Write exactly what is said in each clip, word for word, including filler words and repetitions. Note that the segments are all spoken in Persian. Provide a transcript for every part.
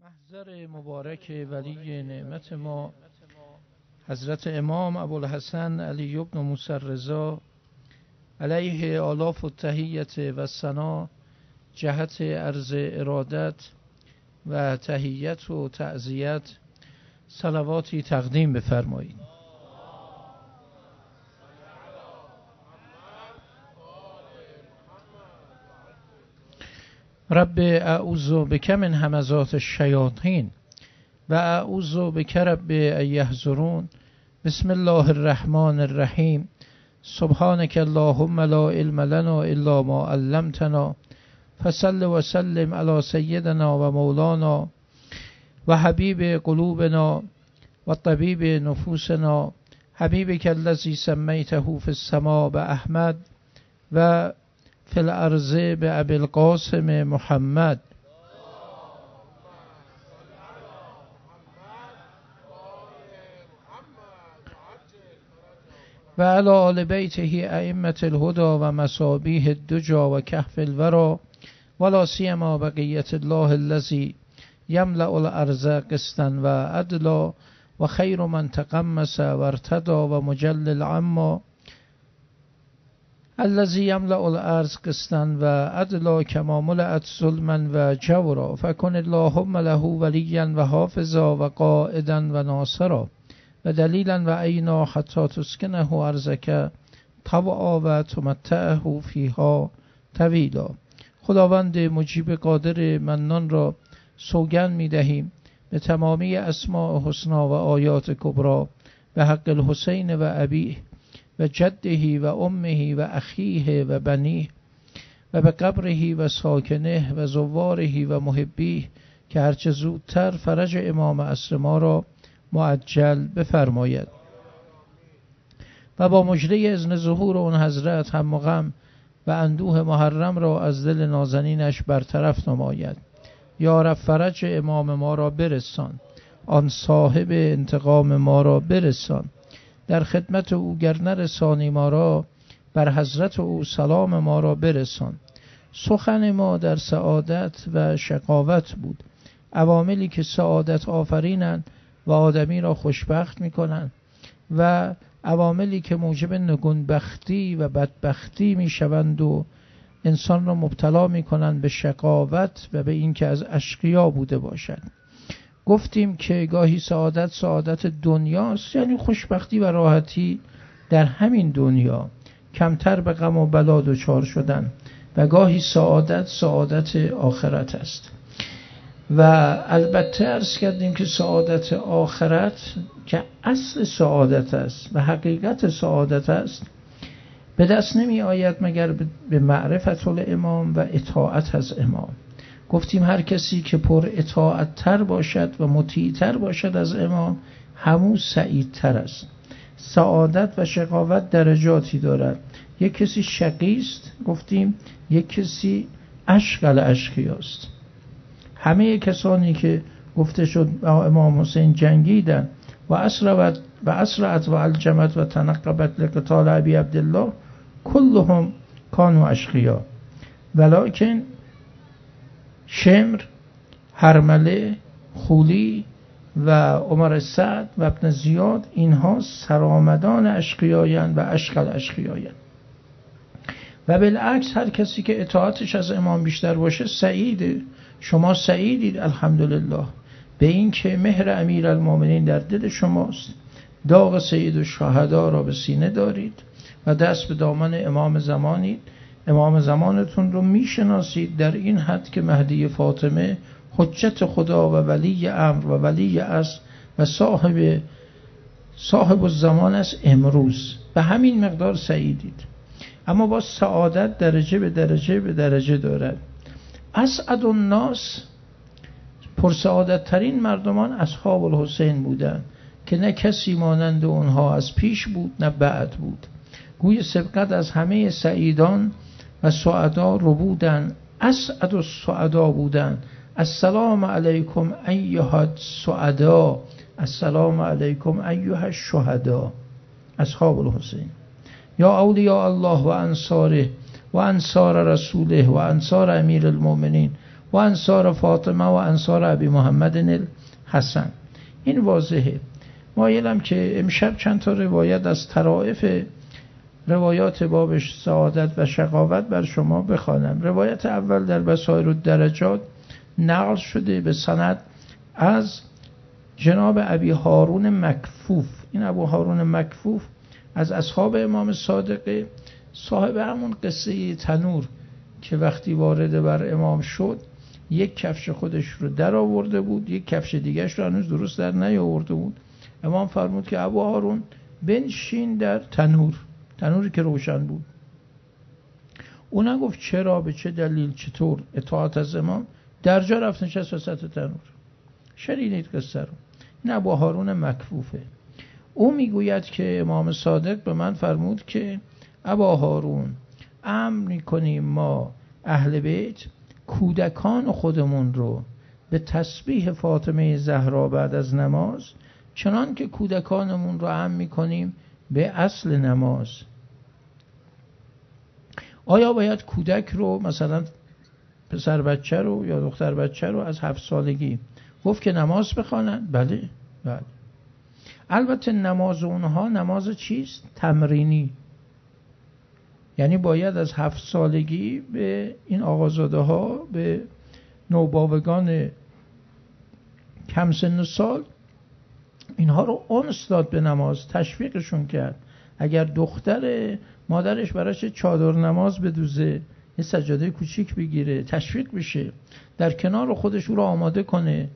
محضر مبارک ولی نعمت ما حضرت امام ابوالحسن علی بن موسی رضا علیه آلاف التحیت و ثنا جهت عرض ارادت و تحیت و تعزیت صلواتی تقدیم بفرمایید. رب اعوذ بک من همزات الشیاطین و اعوذ بک رب ان یحضرون. بسم الله الرحمن الرحیم. سبحانك اللهم لا علم لنا الا ما علمتنا فصل وسلم علی سیدنا و مولانا و حبیب قلوبنا و طبیب نفوسنا حبیبک الذی سمیته فی السماء باحمد و فی الارض بابی القاسم محمد و علی آل بیته ائمة الهدى و مصابیح الدجى و کهف الورى ولا سیما بقیة الله الذی یملأ الارض قسطا و عدلا و خیر من تقمص و ارتدى و مجلل عما الذی یملأ الارض قسطا و عدلا کما ملأت ظلما و جورا فکن اللهم له ولیا و حافظا و قائدا و ناصرا و دلیلا و عینا حتی تسکنه ارضک طوعا و تمتعه فیها طویلا. خداوند مجیب قادر منان را سوگند می دهیم به تمامی اسماء حسنا و آیات کبرا به حق الحسین و ابیه و جده و امه و اخیه و بنیه و به قبره و ساکنه و زواره و محبیه که هرچه زودتر فرج امام عصر ما را معجل بفرماید و با مژده اذن ظهور اون حضرت هم و غم و اندوه محرم را از دل نازنینش برطرف نماید. یا رب فرج امام ما را برسان، آن صاحب انتقام ما را برسان. در خدمت او گر نرسانی ما را، بر حضرت او سلام ما را برسان. سخن ما در سعادت و شقاوت بود، عواملی که سعادت آفرینند و آدمی را خوشبخت میکنند و عواملی که موجب نگونبختی و بدبختی میشوند و انسان را مبتلا میکنند به شقاوت و به اینکه از اشقیا بوده باشد. گفتیم که گاهی سعادت سعادت دنیاست، یعنی خوشبختی و راحتی در همین دنیا، کمتر به غم و بلا دچار شدن، و گاهی سعادت سعادت آخرت است. و البته عرض کردیم که سعادت آخرت که اصل سعادت است و حقیقت سعادت است به دست نمی آید مگر به معرفت الامام و اطاعت از امام. گفتیم هر کسی که پر اطاعت تر باشد و مطیع تر باشد از امام همون سعید تر است. سعادت و شقاوت درجاتی دارد. یک کسی شقیست، گفتیم یک کسی اشقل اشقیاست. همه کسانی که گفته شد امام حسین جنگیدن و اسرعت و اسرعت و الجمت و تنقبت لقتال ابی عبدالله کلهم کانوا اشقیا، ولکن شمر، هرمله، خولی و عمر سعد و ابن زیاد اینها سرآمدان اشقیایند و اشقل اشقیایند. و بالعکس هر کسی که اطاعتش از امام بیشتر باشه سعیده. شما سعیدید الحمدلله به این که مهر امیرالمومنین در دل شماست، داغ سید الشهدا را به سینه دارید و دست به دامن امام زمانید. امام زمانتون رو میشناسید در این حد که مهدی فاطمه حجت خدا و ولی امر و ولی اصل و صاحب صاحب الزمان است امروز. به همین مقدار سعیدید. اما با سعادت درجه به درجه به درجه دارد. اسعد الناس، پرسعادت ترین مردمان اصحاب الحسین بودند که نه کسی مانند اونها از پیش بود نه بعد بود. گوی سبقت از همه سعیدان و سعدا رو بودن، اسعد السعدا بودن. السلام علیکم ایها السعدا، السلام علیکم ایها الشهدا. اصحاب الحسین یا اولیاء الله و انصاره و انصار رسوله و انصار امیر المؤمنین و انصار فاطمه و انصار ابی محمد الحسن. این واضحه. مایلم که امشب چند تا روایت از طرائف روایات بابش سعادت و شقاوت بر شما بخوانم. روایت اول در بصائر الدرجات نقل شده به سند از جناب ابی هارون مکفوف. این ابو هارون مکفوف از اصحاب امام صادق، صاحب همون قصه تنور که وقتی وارد بر امام شد یک کفش خودش رو در آورده بود، یک کفش دیگرش رو هنوز درست در نیاورده بود. امام فرمود که ابو هارون بنشین در تنور، تنوری که روشن بود. اون گفت چرا، به چه دلیل، چطور؟ اطاعت از امام. در جا رفت نشست وسط تنور. شنیدید قصه رو؟ این ابو هارون مکفوفه. او میگوید که امام صادق به من فرمود که ابا هارون، امر میکنیم ما اهل بیت کودکان خودمون رو به تسبیح فاطمه زهرا بعد از نماز، چنان که کودکانمون رو امر میکنیم به اصل نماز. آیا باید کودک رو، مثلا پسر بچه رو یا دختر بچه رو از هفت سالگی گفت که نماز بخوانن؟ بله بله. البته نماز اونها نماز چیست؟ تمرینی. یعنی باید از هفت سالگی به این آقازاده ها، به نوباوگان کم سن و سال، اینها رو انس داد به نماز، تشویقشون کرد. اگر دختر، مادرش براش چادر نماز بدوزه، یه سجاده کوچیک بگیره، تشویق بشه، در کنار خودش رو آماده کنه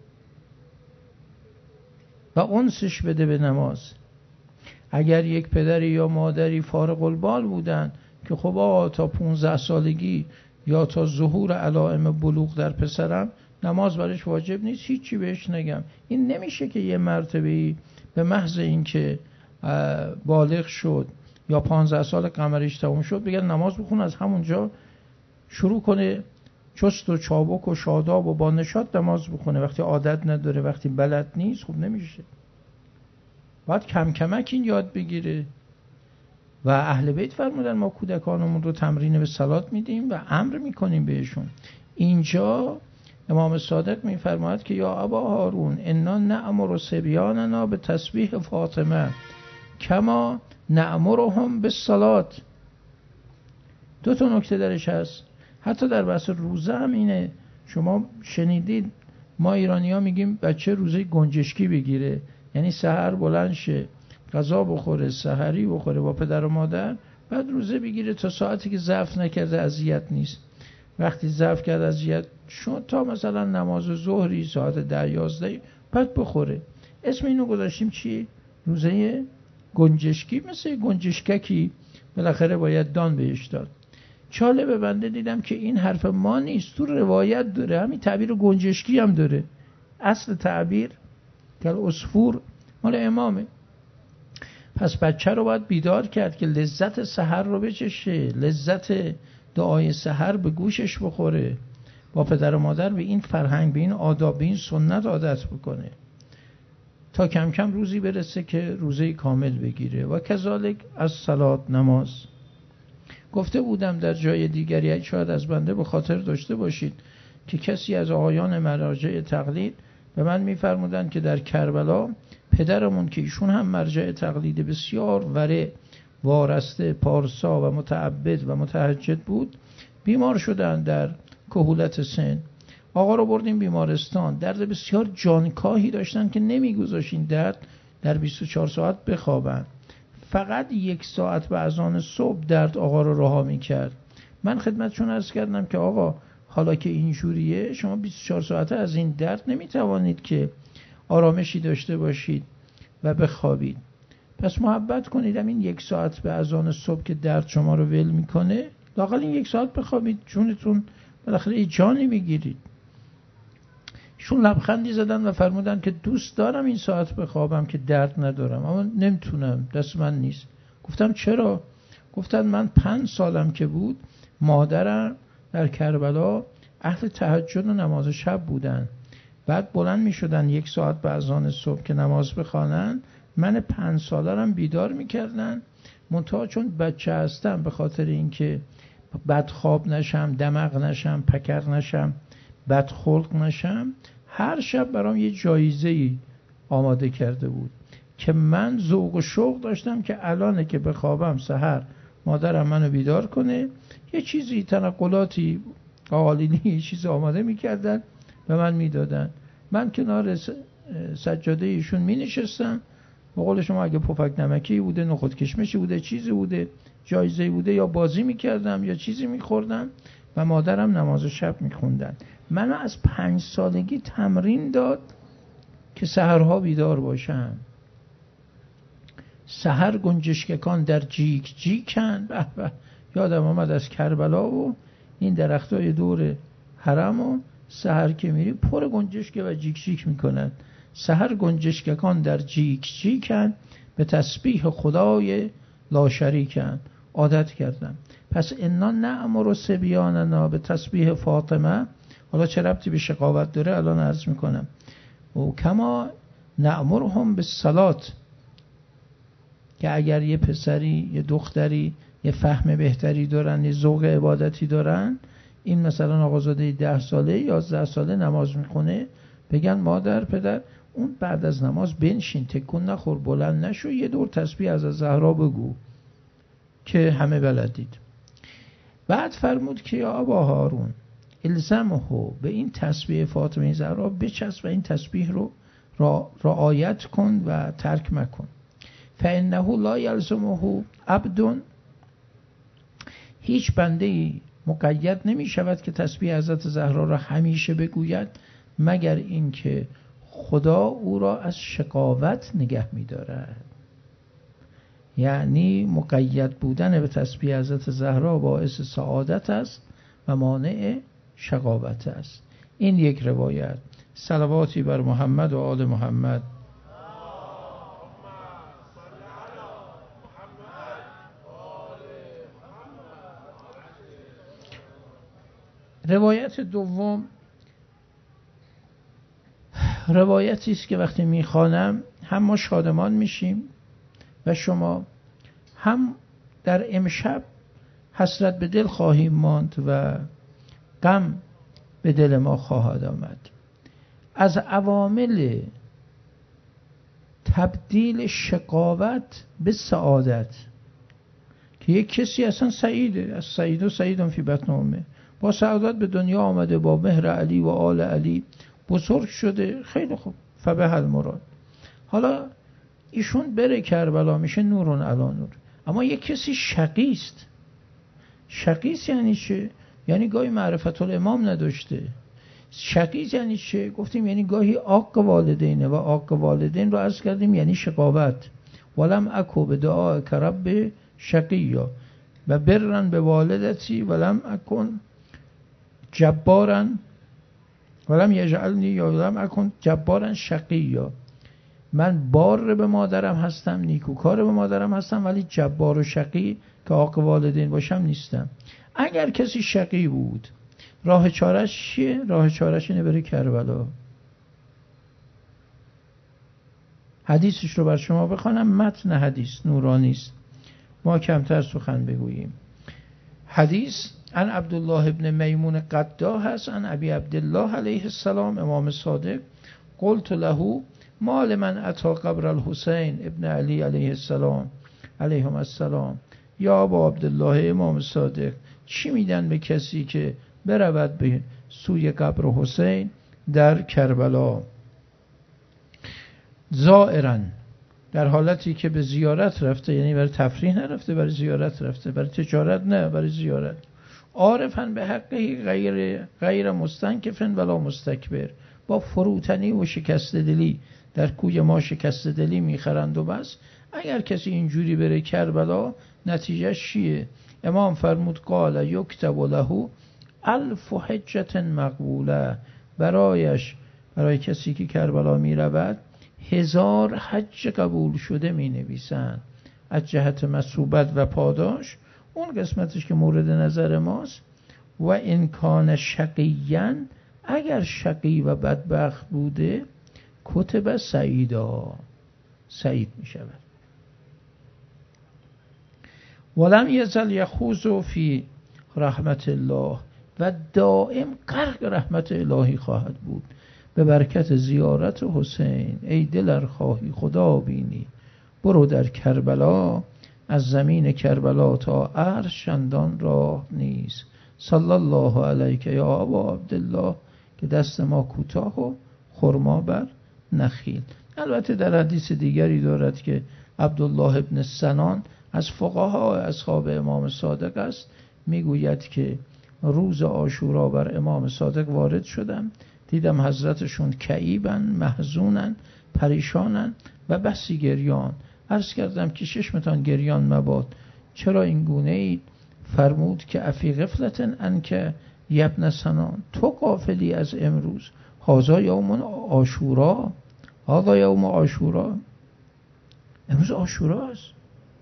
و انسش بده به نماز. اگر یک پدری یا مادری فارغ البال بودن که خب آقا تا پونزده سالگی یا تا ظهور علائم بلوغ در پسرم نماز برش واجب نیست، هیچی بهش نگم. این نمیشه که یه مرتبه‌ای به محض این که بالغ شد یا پانزده سال قمریش تموم شد بگن نماز بخون، از همونجا شروع کنه چست و چابک و شاداب و با نشاط نماز بخونه. وقتی عادت نداره، وقتی بلد نیست، خب نمیشه. باید کم کمک این یاد بگیره. و اهل بیت فرمودن ما کودکانمون رو تمرین به صلات میدیم و امر میکنیم بهشون. اینجا امام صادق میفرماید که یا ابا هارون انا نأمر صبیاننا به تسبیح فاطمه کما نأمرهم به صلات. دو تا نکته درش هست. حتی در بحث روزه هم اینه. شما شنیدید ما ایرانی ها میگیم بچه روزه گنجشکی بگیره، یعنی سحر بلند شه، غذا بخوره، سحری بخوره با پدر و مادر، بعد روزه بگیره تا ساعتی که ضعف نکرده اذیت نیست. وقتی ضعف کرد اذیت شد تا مثلا نماز ظهری ساعت ده یازده بعد بخوره. اسم اینو گذاشتیم چی؟ روزه گنجشکی. مثل گنجشککی بالاخره باید دان بهش داد. چاله بنده دیدم که این حرف ما نیست، تو روایت داره. همین تعبیر گنجشکی هم داره. اصل تعبیر که عصفور مال امامه. پس بچه رو باید بیدار کرد که لذت سحر رو بچشه، لذت دعای سحر به گوشش بخوره، با پدر و مادر به این فرهنگ، به این آداب، به این سنت عادت بکنه تا کم کم روزی برسه که روزه کامل بگیره. و کذالک از صلات، نماز. گفته بودم در جای دیگری، شاید از بنده به خاطر داشته باشید، که کسی از آقایان مراجع تقلید به من میفرمودن که در کربلا پدرمون که ایشون هم مرجع تقلید بسیار وره، وارسته، پارسا و متعبد و متهجد بود، بیمار شدن در کهولت سن. آقا رو بردیم بیمارستان، درد بسیار جانکاهی داشتن که نمیگذاشت این درد در بیست و چهار ساعت بخوابن. فقط یک ساعت به اذان صبح درد آقا رو رها میکرد. من خدمتشون عرض کردم که آقا حالا که اینجوریه شما بیست و چهار ساعته از این درد نمیتوانید که آرامشی داشته باشید و بخوابید. پس محبت کنید این یک ساعت به اذان صبح که درد شما رو ول میکنه، لااقل این یک ساعت بخوابید، جونتون بالاخره ای جانی میگیرید. شون لبخندی زدن و فرمودن که دوست دارم این ساعت بخوابم که درد ندارم، اما نمیتونم، دست من نیست. گفتم چرا؟ گفتن من پنج سالم که بود مادرم در کربلا اهل تهجد و نماز شب بودن، بعد بلند می شدن یک ساعت به اذان صبح که نماز بخوانن، من پنج سالارم بیدار می کردن. منتها چون بچه هستم، به خاطر اینکه بدخواب نشم، دماغ نشم، پکر نشم، بدخلق نشم، هر شب برام یه جایزه‌ای آماده کرده بود که من ذوق و شوق داشتم که الانه که بخوابم سحر مادرم منو بیدار کنه، یه چیزی تنقلاتی قالینی یه چیزی آماده میکردن به من میدادن، من کنار سجاده ایشون می نشستم، به قول شما اگه پفک نمکی بوده، نخود کشمشی بوده، چیزی بوده، جایزه بوده، یا بازی میکردم یا چیزی میخوردم و مادرم نماز شب میخوندن. منو از پنج سالگی تمرین داد که سحرها بیدار باشم. سحر گنجشککان در جیک جیکن، به به یادم آمد از کربلا و این درختای دور حرم و سحر که میری پر گنجشک و جیک جیک میکنن. سحر گنجشککان در جیک جیکن، به تسبیح خدای لا شریکن. عادت کردم. پس انا نأمر صبیاننا به تسبیح فاطمه، حالا چه ربطی به شقاوت داره الان عرض میکنم، و کما نأمرهم به صلات، که اگر یه پسری یه دختری یه فهم بهتری دارن، یه ذوق عبادتی دارن، این مثلا آقازاده ده ساله یازده ساله نماز میخونه، بگن مادر پدر اون بعد از نماز بنشین، تکون نخور، بلند نشو، یه دور تسبیح از زهرا بگو که همه بلدید. بعد فرمود که یا ابا هارون الزمه، به این تسبیح فاطمه زهرا بچسب و این تسبیح رو رعایت کن و ترک مکن. فانه لا یلزمه عبد، هیچ بنده‌ای مقید نمی شود که تسبیح حضرت زهرا را همیشه بگوید، مگر اینکه خدا او را از شقاوت نگه می دارد. یعنی مقید بودن به تسبیح حضرت زهرا باعث سعادت است و مانع شقاوت است. این یک روایت. صلواتی بر محمد و آل محمد. روایت دوم روایتی است که وقتی میخوانم هم ما شادمان میشیم و شما، هم در امشب حسرت به دل خواهیم ماند و غم به دل ما خواهد آمد. از عوامل تبدیل شقاوت به سعادت که یک کسی اصلا سعیده، از سعید و سعیدون فی بطن امه، با سعادت به دنیا آمده، با مهر علی و آل علی بزرگ شده، خیلی خوب، فبه المراد. حالا ایشون بره کربلا میشه نورون علا نور. اما یک کسی شقیست. شقیست یعنی چه؟ یعنی گاهی معرفت الامام نداشته. شقیست یعنی چه؟ گفتیم یعنی گاهی عاق والدینه و عاق والدین رو عرض کردیم یعنی شقاوت. ولم اکو به دعا کرب شقیا و برن به والدتی ولم اکن جبارن ولم یجعلنی یا ولم اکن جبارن شقیا، من بار به مادرم هستم، نیکوکار به مادرم هستم، ولی جبار و شقی که عاق والدین باشم نیستم. اگر کسی شقی بود راه چارش چیه؟ راه چارش اینه بره کربلا. حدیثش رو بر شما بخوانم، متن حدیث نورانی است، ما کمتر سخن بگوییم. حدیث عن عبدالله ابن میمون قدا هست، عن ابی عبدالله علیه السلام امام صادق، قلت له مال من اتا قبر الحسین ابن علی علیه السلام علیهم السلام، یا ابا عبدالله امام صادق، چی میدن به کسی که برود به سوی قبر حسین در کربلا؟ زائرن، در حالتی که به زیارت رفته، یعنی برای تفریح نرفته، برای زیارت رفته، برای تجارت نه، برای زیارت. عارفن به حقی غیر غیر مستنکفن ولا مستکبر، با فروتنی و شکست دلی، در کوی ما شکست دلی میخرند و بس. اگر کسی اینجوری بره کربلا نتیجه چیه؟ امام فرمود قال یکتب له الف حجت مقبوله، برایش، برای کسی که کربلا میرود هزار حج قبول شده می نویسن. از جهت مثوبت و پاداش اون قسمتش که مورد نظر ماست. و انکان شقیاً، اگر شقی و بدبخت بوده کتب سعیدا، سعید می شود. ولم یزل یخوض فی رحمت الله، و دائم غرق رحمت الهی خواهد بود به برکت زیارت حسین. ای دل ار خواهی خدا بینی برو در کربلا، از زمین کربلا تا عرش چندان راه نیست. صلی الله علیک یا ابا عبدالله، که دست ما کوتاه و خرما بر نخیل. البته در حدیث دیگری دارد که عبدالله ابن سنان از فقها اصحاب امام صادق است، میگوید که روز عاشورا بر امام صادق وارد شدم، دیدم حضرتشون کئیبن، محزونن، پریشانن و بسی گریان. عرض کردم که چشمتان گریان مباد، چرا این گونه اید؟ فرمود که افی غفلتن انکه یبن سنان، تو غافلی از امروز. هذا یوم عاشورا، هذا یوم عاشورا، امروز عاشورا است.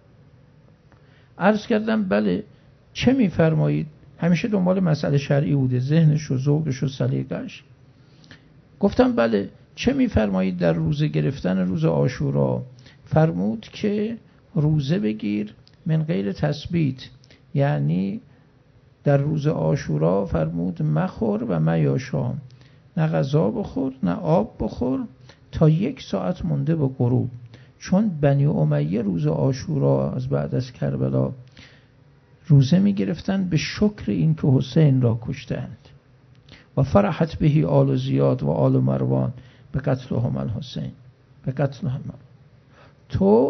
عرض کردم بله، چه میفرمایید؟ همیشه دنبال مسئله شرعی بوده، ذهنش و ذوقش و سلیقه‌اش. گفتم بله، چه میفرمایید در روزه گرفتن روز عاشورا؟ فرمود که روزه بگیر من غیر تثبیت، یعنی در روز عاشورا فرمود مخور و میاشام، نه غذا بخور نه آب بخور تا یک ساعت مونده به غروب. چون بنی امیه روز عاشورا از بعد از کربلا روزه می گرفتن به شکر این که حسین را کشتند. و فرحت بهی آل زیاد و آل مروان به قتلهم الحسین، به قتلهم. تو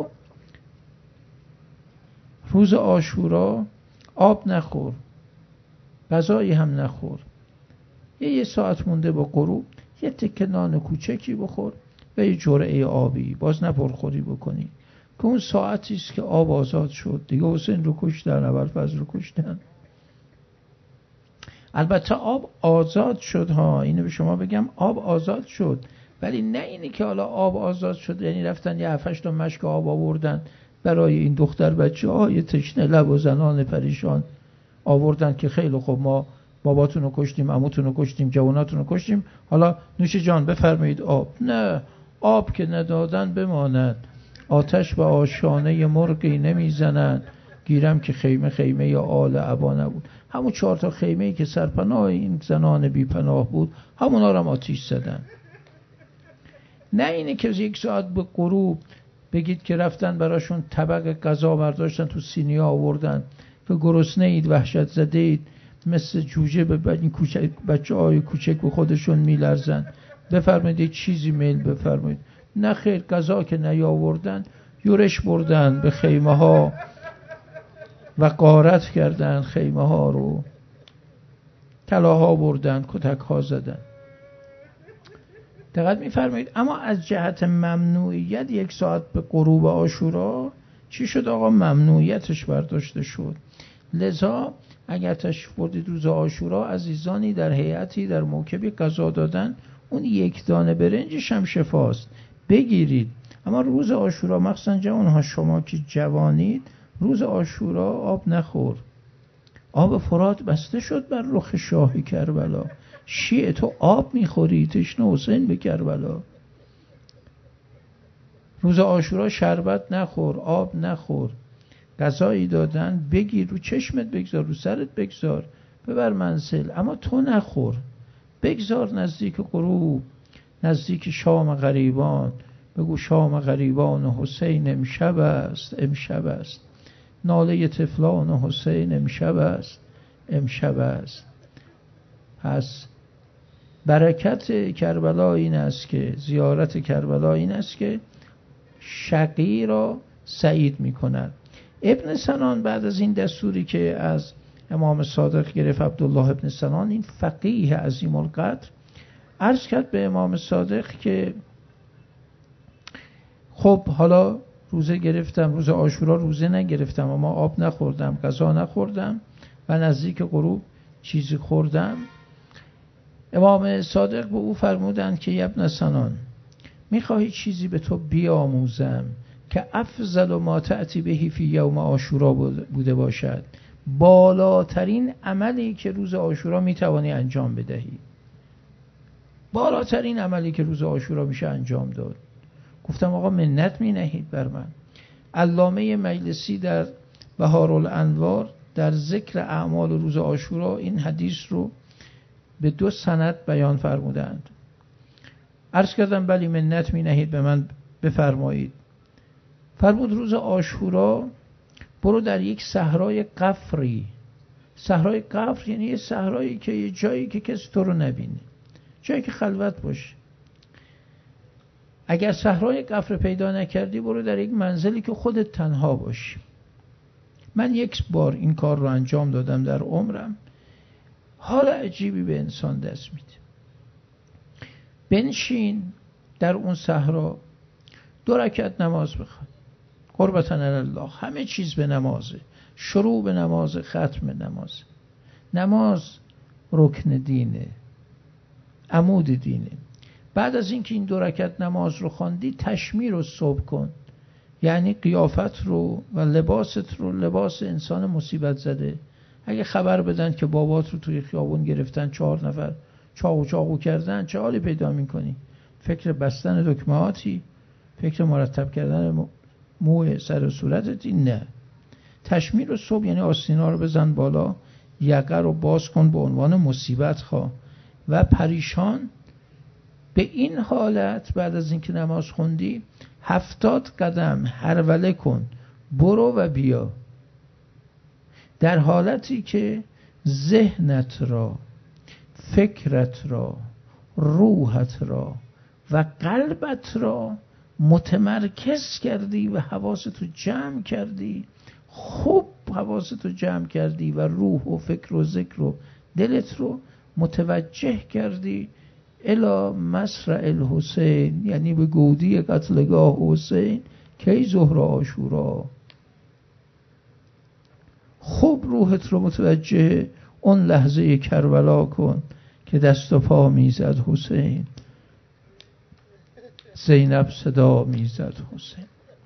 روز عاشورا آب نخور، غذایی هم نخور، یه یه ساعت مونده با غروب یه تکه نان کوچکی بخور و یه جرعه آبی، باز نپرخوری بکنی، که اون ساعتی است که آب آزاد شد دیگه. حسین رو کشتن، ابوالفضل رو کشتن. البته آب آزاد شد ها، اینو به شما بگم، آب آزاد شد، ولی نه اینی که حالا آب آزاد شد یعنی رفتن یه هفتش تا مشک آب آوردن برای این دختر بچه های تشنه لب و زنان پریشان آوردن که خیلی خوب ما باباتون رو کشتیم، عموتون رو کشتیم، جواناتون رو کشتیم، حالا نوش جان بفرمایید آب. نه، آب که ندادن بماند. آتش و آشانه مرغی نمیزنند، گیرم که خیمه خیمه یا آل عبا نبود. همون چهار تا خیمه‌ای که سرپناه این زنان بی پناه بود همونا رو هم آتیش زدن. نه اینه که یک ساعت به غروب بگید که رفتن براشون طبق غذا برداشتن تو سینی آوردن که گرسنه اید، وحشت زده اید، مثل جوجه به این کوچک بچه های کوچک به خودشون میلرزن، بفرمایید یک چیزی میل بفرمایید. نه خیر، غذا که نیاوردن یورش بردن به خیمه ها و غارت کردن خیمه ها رو، کلاها بردن، کتک ها زدن. دقت میفرمایید. اما از جهت ممنوعیت یک ساعت به غروب عاشورا چی شد آقا؟ ممنوعیتش برداشته شد. لذا اگر تشریف بردید روز عاشورا، عزیزانی در هیئتی در موکبی غذا دادن، اون یک دانه برنجش هم شفاست، بگیرید. اما روز عاشورا مخصوصا جوانها، شما که جوانید، روز عاشورا آب نخور. آب فرات بسته شد بر رخ شاه کربلا. شیعه تو آب میخوری، تشنه حسین به کربلا. روز عاشورا شربت نخور، آب نخور. غذایی دادن بگیر، رو چشمت بگذار، رو سرت بگذار، ببر منزل، اما تو نخور. بگذار نزدیک غروب، نزدیک شام غریبان، بگو شام غریبان حسین امشب است، امشب است. ناله طفلان حسین امشب است، امشب است. پس برکت کربلا این است که زیارت کربلا این است که شقی را سعید می کند. ابن سنان بعد از این دستوری که از امام صادق گرفت، عبدالله ابن سنان، این فقیه عظیم القدر، عرض کرد به امام صادق که خب حالا روزه گرفتم، روز عاشورا روزه نگرفتم، اما آب نخوردم، غذا نخوردم و نزدیک غروب چیزی خوردم. امام صادق به او فرمودند که ابن سنان، میخواهی چیزی به تو بیاموزم که افضل ما تأتی بهی فی یوم عاشورا بوده باشد، بالاترین عملی که روز عاشورا میتوانی انجام بدهی، بالاترین عملی که روز عاشورا میشه انجام داد. گفتم آقا منت می نهید بر من. علامه مجلسی در بهارالانوار در ذکر اعمال روز عاشورا این حدیث رو به دو سند بیان فرمودند. عرض کردم بلی منت می نهید به من بفرمایید. فرمود روز عاشورا برو در یک صحرای قفری. صحرای قفر یعنی یه صحرایی که یه جایی که کسی تو رو نبینه، جایی که خلوت باشه. اگر صحرای قفر پیدا نکردی برو در یک منزلی که خودت تنها باشی. من یک بار این کار رو انجام دادم در عمرم. حال عجیبی به انسان دست میده. بنشین در اون صحرا، دو رکعت نماز بخوان، قربتاً الله. همه چیز به نمازه، شروع به نماز، ختم نماز. نماز رکن دینه، عمود دینه. بعد از اینکه این دو رکعت نماز رو خواندی تشمیر رو صبح کن، یعنی قیافت رو و لباست رو لباس انسان مصیبت زده. اگه خبر بدن که بابات رو توی خیابون گرفتن، چهار نفر چاقو چاقو کردن، چه حالی پیدا میکنی؟ فکر بستن دکمهاتی؟ فکر مرتب کردن موی سر و صورتتی؟ نه. تشمیر رو صبح یعنی آستینا رو بزن بالا، یقه رو باز کن به عنوان مصیبت خواه و پریشان. به این حالت بعد از اینکه نماز خوندی هفتاد قدم هروله کن، برو و بیا، در حالتی که ذهنت را، فکرت را، روحت را و قلبت را متمرکز کردی و حواست رو جمع کردی، خوب حواست رو جمع کردی و روح و فکر و ذکر و دلت رو متوجه کردی الی مسرع الحسین، یعنی به گودی قتلگاه حسین، کی ظهر عاشورا. خوب روحت رو متوجه اون لحظه کربلا کن که دست و پا میزد حسین، زینب صدا میزد حسین،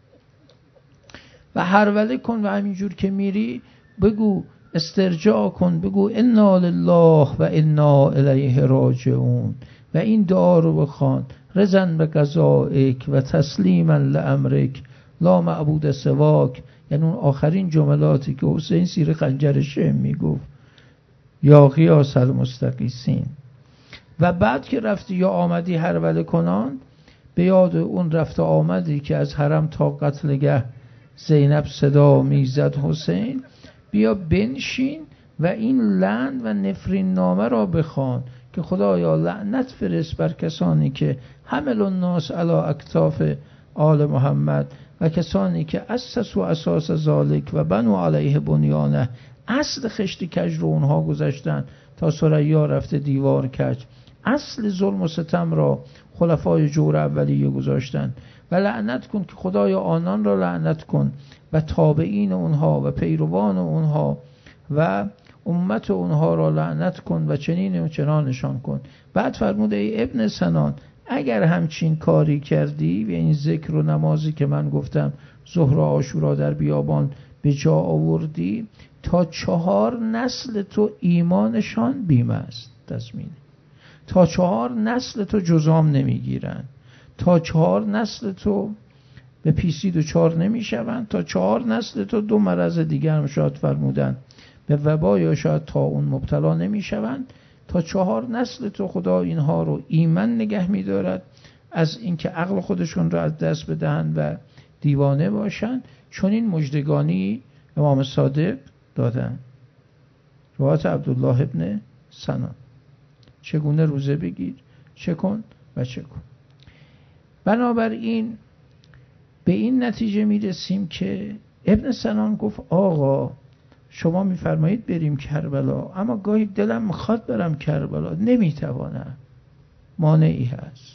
و هروله کن و همینجور که میری بگو، استرجاع کن، بگو انا لله و انا الیه راجعون، و این دعا رو بخوان، رضا به قضائک و تسلیما لامرک لا معبود سواک. یعنی اون آخرین جملاتی که حسین سیر خنجر شم میگفت، یا غیاث المستغیثین. و بعد که رفتی یا آمدی هروله کنان، به یاد اون رفت آمدی که از حرم تا قتلگه زینب صدا میزد حسین، بیا بنشین و این لعن و نفرین نامه را بخوان که خدایا لعنت فرست بر کسانی که حمل الناس علی اکتاف آل محمد و کسانی که اسس و اساس ذالک و بنو علیه بنیانه، اصل خشت کج رو اونها گذاشتن تا ثریا رفته دیوار کج. اصل ظلم و ستم را خلفای جور اولیه گذاشتن. و لعنت کن که خدایا آنان را لعنت کن و تابعین اونها و پیروان اونها و امت اونها را لعنت کن و چنین و چنانشان کن. بعد فرمود ای ابن سنان، اگر همچین کاری کردی و این ذکر و نمازی که من گفتم ظهر و عاشورا در بیابان به جا آوردی، تا چهار نسل تو ایمانشان بیمه است، تضمینه. تا چهار نسل تو جزام نمیگیرن، تا چهار نسل تو به پیسی دو چهار نمیشون، تا چهار نسل تو دو مرض دیگر هم شاید فرمودن به وبا یا شاید تا اون مبتلا نمیشون، تا چهار نسل تو خدا اینها رو ایمن نگه میدارد از اینکه عقل خودشون رو از دست بدهن و دیوانه باشن. چون این مژدگانی امام صادق دادن. روایت عبدالله ابن سنان. چگونه روزه بگیر، چه کن و چه کن. بنابراین به این نتیجه میرسیم که ابن سنان گفت آقا شما میفرمایید بریم کربلا، اما گاهی دلم میخواد برم کربلا، نمیتوانم، مانعی هست.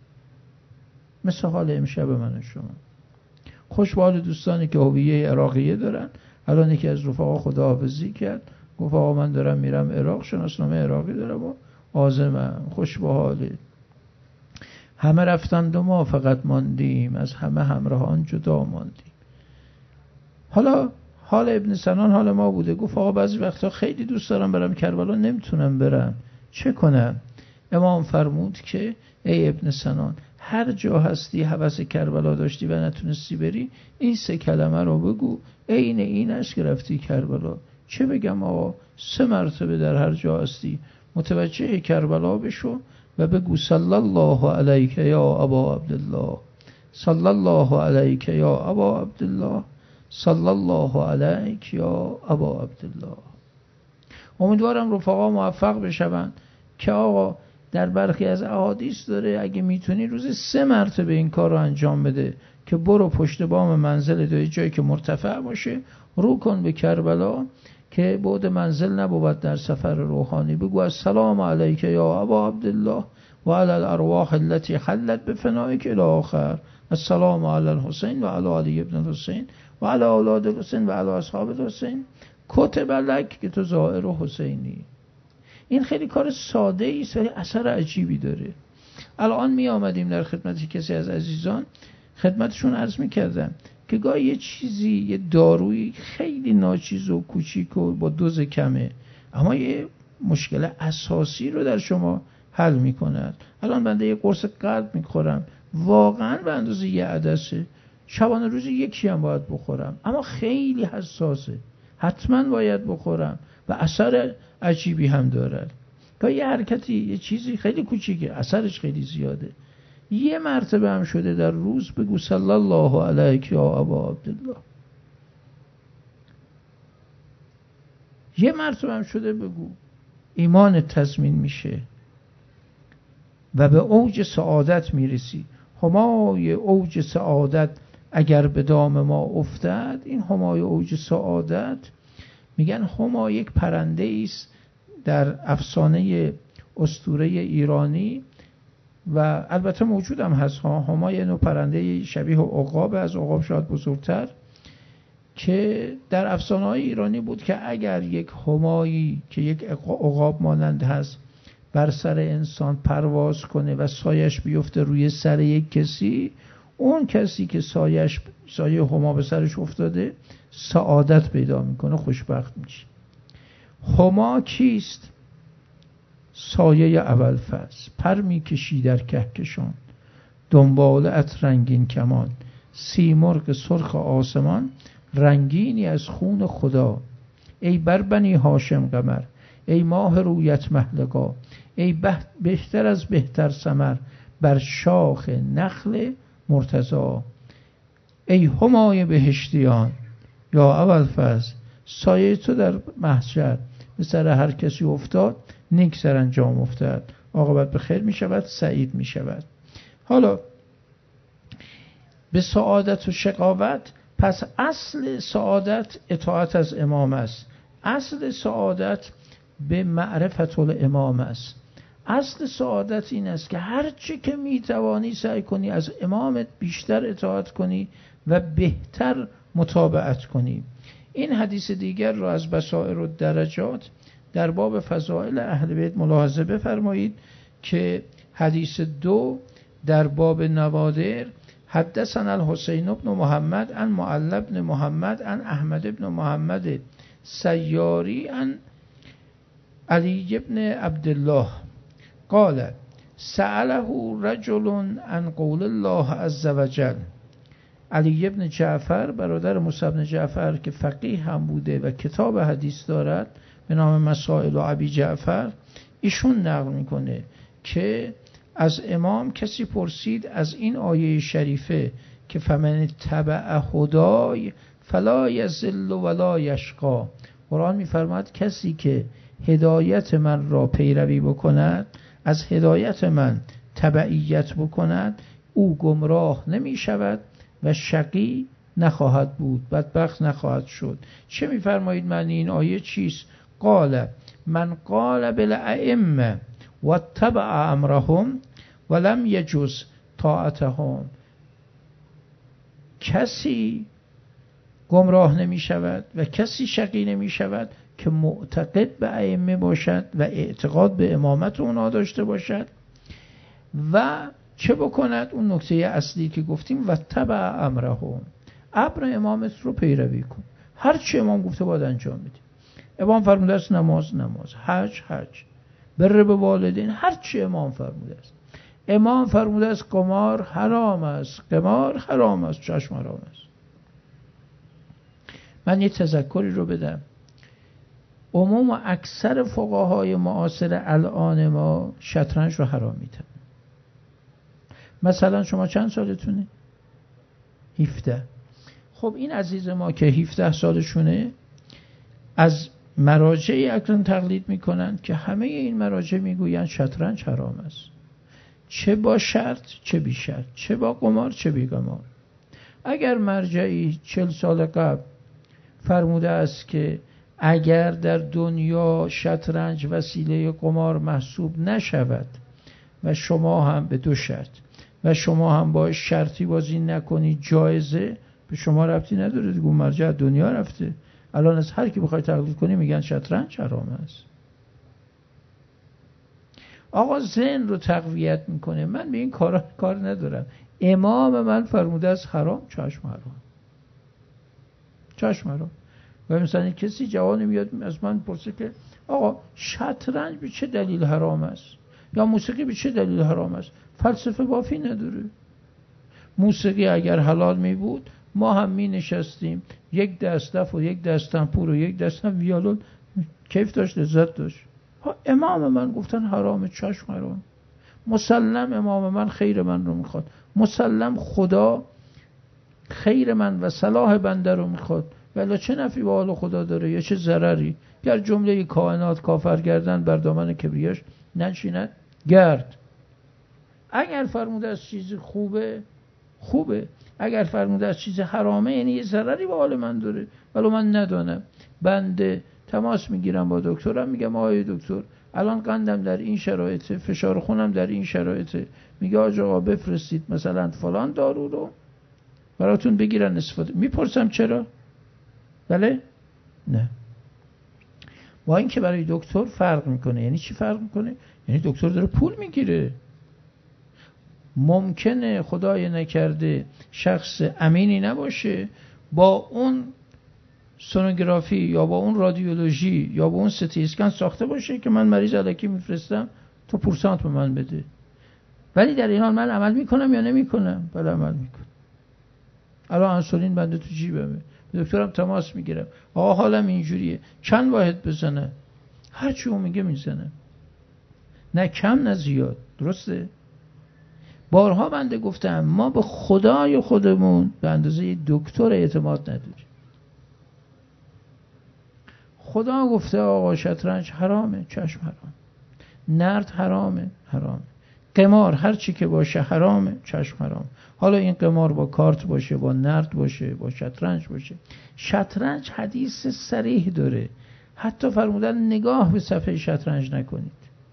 مثل حال امشب من و شما. خوش به حال دوستانی که هویه عراقیه دارن. الان یکی از رفقا خداحافظی کرد، گفت آقا من دارم میرم عراق، شناسنامه عراقی دارم و عازمم. خوش به حاله. همه رفتند و ما فقط ماندیم، از همه همراهان جدا ماندیم. حالا حال ابن سنان حال ما بوده. گفت آقا بعضی وقتا خیلی دوست دارم برم کربلا، نمیتونم برم، چه کنم؟ امام فرمود که ای ابن سنان، هر جا هستی هوس کربلا داشتی و نتونستی بری، این سه کلمه رو بگو، عین این است که رفتی کربلا. چه بگم آقا؟ سه مرتبه در هر جا هستی متوجه کربلا بشو و بگو صلی الله علیک یا ابا عبدالله، صلی الله علیک یا ابا عبدالله، صلی الله علیک یا ابا عبدالله. امیدوارم رفقا موفق بشون که آقا در برخی از احادیث داره اگه میتونی روز سه مرتبه این کار رو انجام بده که برو پشت بام منزل دوی جایی که مرتفع باشه، رو کن به کربلا که بعد منزل نبود در سفر روحانی، بگو السلام علیک یا ابا عبدالله و علی الارواح التي حلت بفنائک الی آخر، السلام علی الحسین و علی علی ابن الحسین و علی اولاد الحسین و علی اصحاب الحسین کتب لک که تو زائر حسینی. این خیلی کار ساده ایست ولی اثر عجیبی داره. الان می آمدیم در خدمت کسی از عزیزان، خدمتشون عرض می کردم که گاهی یه چیزی، یه دارویی خیلی ناچیز و کوچیک و با دوز کمه اما یه مشکل اساسی رو در شما حل می کند. الان بنده یه قرص قلب می خورم، واقعا به اندازه یه عدسه، شبانه روزی یکی هم باید بخورم اما خیلی حساسه، حتما باید بخورم و اثر عجیبی هم داره. که یه حرکتی، یه چیزی خیلی کوچیکه اثرش خیلی زیاده. یه مرتبه هم شده در روز بگو صلی الله علیک یا ابا عبدالله، یه مرتبه هم شده بگو، ایمان تضمین میشه و به اوج سعادت میرسی. همای اوج سعادت اگر به دام ما افتد، این همای اوج سعادت میگن هما یک پرنده است در افسانه اسطوره ایرانی و البته موجود هم هست ها. هما یه نوع پرنده شبیه عقاب، از عقاب شاید بزرگتر، که در افسانه های ایرانی بود که اگر یک همایی که یک عقاب مانند هست بر سر انسان پرواز کنه و سایش بیفته روی سر یک کسی، اون کسی که سایش سایه هما به سرش افتاده سعادت پیدا میکنه، خوشبخت میشه. هما کیست؟ سایه ابوالفضل، پر میکشی در کهکشان، دنبال ات رنگین کمان، سیمرغ سرخ آسمان، رنگینی از خون خدا. ای بر بنی هاشم قمر، ای ماه رویت محلقا، ای بهتر از بهتر ثمر، بر شاخ نخل مرتضا. ای همای بهشتیان یا ابوالفضل، سایه تو در محشر به سر هر کسی افتاد نیک سرانجام افتاد، عاقبت به خیر می شود، سعید می شود. حالا به سعادت و شقاوت، پس اصل سعادت اطاعت از امام است، اصل سعادت به معرفت الامام است، اصل سعادت این است که هر چی که می توانی سعی کنی از امامت بیشتر اطاعت کنی و بهتر متابعت کنی. این حدیث دیگر را از بصائر و درجات در باب فضائل اهل بیت ملاحظه بفرمایید که حدیث دو در باب نوادر، حدثنا الحسین بن محمد عن معل بن محمد عن احمد بن محمد سیاری عن علی بن عبدالله قال سأله رجل عن قول الله عز وجل. علی بن جعفر برادر موسی بن جعفر که فقیه هم بوده و کتاب حدیث دارد به نام مسائل ابی جعفر، ایشون نقل میکنه که از امام کسی پرسید از این آیه شریفه که فمن تبع هدای فلا یضل ولا یشقا. قرآن میفرماید کسی که هدایت من را پیروی بکند، از هدایت من تبعیت بکند، او گمراه نمی شود و شقی نخواهد بود، بدبخت نخواهد شد. چه میفرمایید معنی این آیه چیست؟ قال من قال بالائمه و تبع امرهم ولم یجوز طاعتهم. کسی گمراه نمی شود و کسی شقی نمی شود که معتقد به ائمه باشد و اعتقاد به امامت اونا داشته باشد و چه بکند؟ اون نکته اصلی که گفتیم و تبع امرهم، امر امامت رو پیروی کن، هر چی امام گفته باید انجام بدی. امام فرموده است نماز نماز، حج حج، بر به والدین، هر چی امام فرموده است. امام فرموده است قمار حرام است، قمار حرام است، چشم حرام است. من یه تذکری رو بدم. عموم و اکثر فقهای معاصر الان ما شطرنج رو حرام میدن. مثلا شما چند سالتونه؟ هفده. خب این عزیز ما که هفده سالشونه از مراجعی اکنون تقلید میکنن که همه این مراجع میگوین شطرنج حرام است، چه با شرط چه بی شرط، چه با قمار چه بی قمار. اگر مرجعی چل سال قبل فرموده است که اگر در دنیا شطرنج وسیله قمار محسوب نشود و شما هم به دو شرط و شما هم با شرطی بازی نکنی جایزه، به شما ربطی نداره دیگه، مرجع دنیا رفته. الان از هر کی بخوای تقلید کنی میگن شطرنج حرام است. آقا ذهن رو تقویت میکنه. من به این کارا کار ندارم. امام من فرموده است حرام، چشم حرام، چشم حرام. و مثلا کسی جوانی میاد از من پرسه که آقا شطرنج به چه دلیل حرام است یا موسیقی به چه دلیل حرام است؟ فلسفه بافی نداره. موسیقی اگر حلال می بود ما هم می نشستیم یک دست دف و یک دست تنپور و یک دست هم ویولون، کیف داشت، لذت داشت. امام من گفتن حرام، چشم حرام. مسلم امام من خیر من رو میخواد، مسلم خدا خیر من و صلاح بنده رو میخواد، ولی چه نفعی به حال خدا داره یا چه ضرری؟ گر جمله کائنات کافر گردن بر دامن کبریاش ننشیند گرد. اگر فرموده از چیز خوبه خوبه، اگر فرموده از چیز حرامه یعنی یه ضرری به حال من داره، ولی من ندانم. بنده تماس میگیرم با دکترم، میگم آقای دکتر الان قندم در این شرایطه، فشار خونم در این شرایطه، میگه آقا بفرستید مثلا فلان دارو رو براتون بگیرن استفاده. میپرسم چرا؟ بله؟ نه. با این که برای دکتر فرق میکنه. یعنی چی فرق میکنه؟ یعنی دکتر داره پول میگیره. ممکنه خدای نکرده شخص امینی نباشه، با اون سونوگرافی یا با اون رادیولوژی یا با اون سیتی اسکن ساخته باشه که من مریض الکی میفرستم تو پورسانت به من بده، ولی در این حال من عمل میکنم یا نمیکنم؟ بله عمل میکنم. الان انسولین بنده تو جیبمه، دکترم تماس میگیرم، آقا حالم اینجوریه، چند واحد بزنه؟ هر چی اون میگه میزنه، نه کم نه زیاد. درسته؟ بارها بنده گفتم ما به خدای خودمون به اندازه دکتر اعتماد نداریم. خدا گفته آقا شطرنج حرامه، چشم حرام. نرد حرامه، حرامه. قمار هر چی که باشه حرامه، چشم حرام. حالا این قمار با کارت باشه، با نرد باشه، با شطرنج باشه. شطرنج حدیث صریح داره، حتی فرمودن نگاه به صفحه شطرنج نکنید.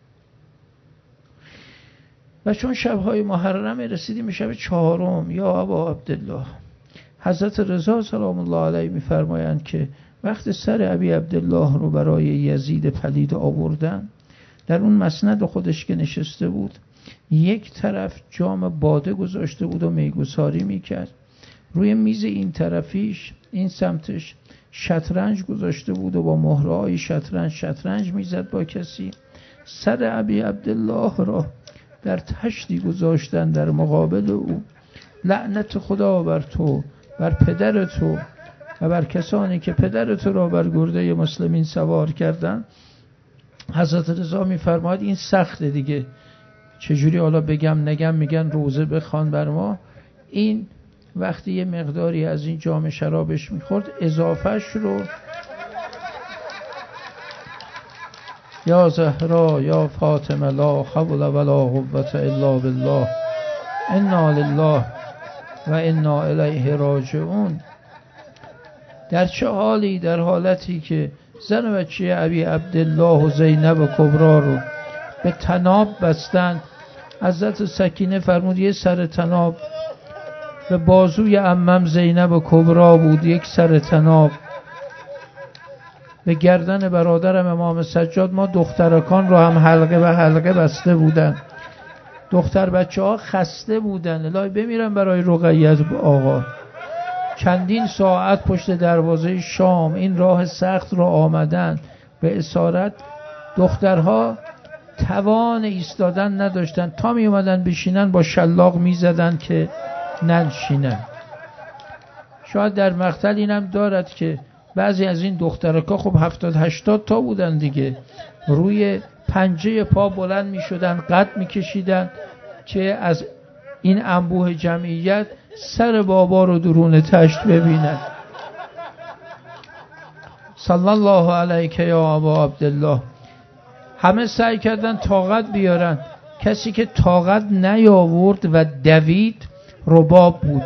و چون شب‌های محرم رسیدیم به شب چهارم، یا ابا عبدالله، حضرت رضا سلام الله علیه می‌فرمایند که وقت سر ابی عبدالله رو برای یزید پلید آوردن، در اون مسند خودش که نشسته بود یک طرف جام باده گذاشته بود و میگساری میکرد، روی میز این طرفیش این سمتش شطرنج گذاشته بود و با مهرهای شطرنج شطرنج میزد با کسی. سر ابی عبدالله را در تشتی گذاشتن در مقابل او. لعنت خدا بر تو، بر پدر تو و بر کسانی که پدر تو را بر گرده مسلمین سوار کردن. حضرت رضا میفرماید این سخته دیگه، چجوری حالا بگم نگم، میگن روزه بخوان بر ما. این وقتی یه مقداری از این جام شرابش میخورد اضافهش رو یا زهرا یا فاطمه لا حول ولا قوة الا بالله انا لله و انا الیه راجعون. در چه حالی؟ در حالتی که زن و بچه ابی عبدالله و زینب کبرا رو به طناب بستند. حضرت سکینه فرمود یه سر طناب به بازوی عمم زینب کبرا بود، یک سر طناب به گردن برادرم امام سجاد. ما دخترکان رو هم حلقه به حلقه بسته بودن، دختر بچه ها خسته بودن، الهی بمیرن برای رقیت آقا. چندین ساعت پشت دروازه شام این راه سخت را آمدن، به اسارت دخترها توان ایستادن نداشتن، تا می اومدن بشینن با شلاق می زدن که ننشینن. شاید در مقتل اینم دارد که بعضی از این دخترکا خب هفتاد هشتاد تا بودن دیگه، روی پنجه پا بلند می شدن، قد می کشیدن که از این انبوه جمعیت سر بابا رو درون تشت ببینن. صلی الله علیک یا ابا عبدالله. همه سعی کردن طاقت بیارن، کسی که طاقت نیاورد و دوید رباب بود.